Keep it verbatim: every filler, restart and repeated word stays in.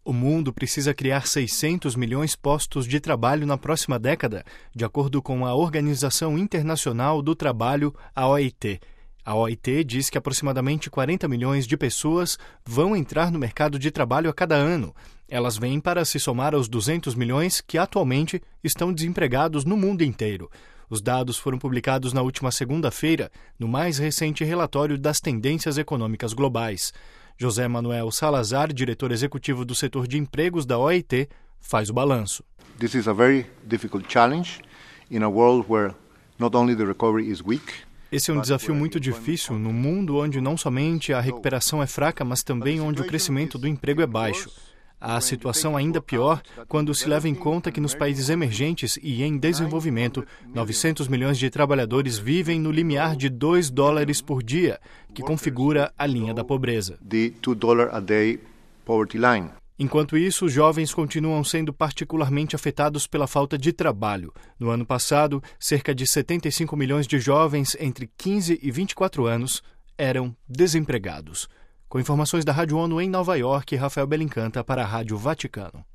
O mundo precisa criar seiscentos milhões postos de trabalho na próxima década, de acordo com a Organização Internacional do Trabalho, a O I T. A O I T diz que aproximadamente quarenta milhões de pessoas vão entrar no mercado de trabalho a cada ano. Elas vêm para se somar aos duzentos milhões que atualmente estão desempregados no mundo inteiro. Os dados foram publicados na última segunda-feira, no mais recente relatório das tendências econômicas globais. José Manuel Salazar, diretor executivo do setor de empregos da O I T, faz o balanço. This is a very difficult challenge in a world where not only the recovery is weak. Esse é um desafio muito difícil no mundo onde não somente a recuperação é fraca, mas também onde o crescimento do emprego é baixo. A situação ainda pior quando se leva em conta que nos países emergentes e em desenvolvimento, novecentos milhões de trabalhadores vivem no limiar de dois dólares por dia, que configura a linha da pobreza. The two dollar a day poverty line. Enquanto isso, os jovens continuam sendo particularmente afetados pela falta de trabalho. No ano passado, cerca de setenta e cinco milhões de jovens entre quinze e vinte e quatro anos eram desempregados. Com informações da Rádio ONU em Nova York, Rafael Belincanta para a Rádio Vaticano.